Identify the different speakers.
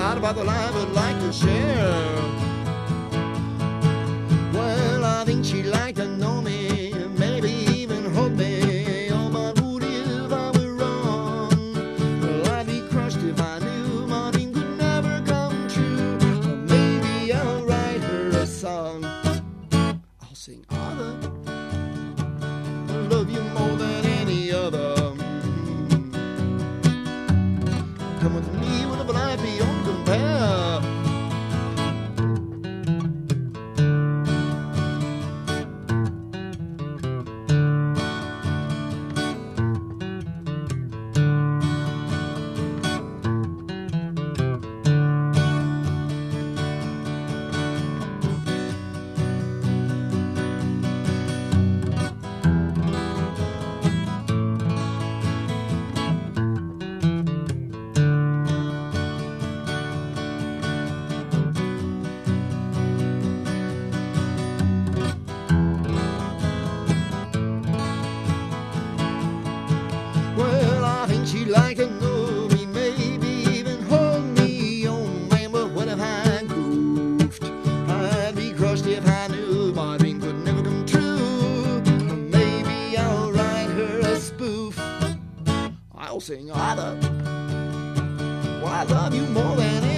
Speaker 1: lot about the life I'd like to share. Well, I think she'd like to know me, maybe even hold me. Oh, but would if I were wrong? Well, I'd be crushed if I knew my dream could never come true. Or maybe I'll write her a song. I'll sing other, I love you more than any other. Come with me, with a life beyond compare. Well, I think she'd like to know me, maybe even hold me. Oh man, but what if I goofed? I'd be crushed if I knew my dream could never come true. Or maybe I'll write her a spoof. I'll sing either. Well, I love you more than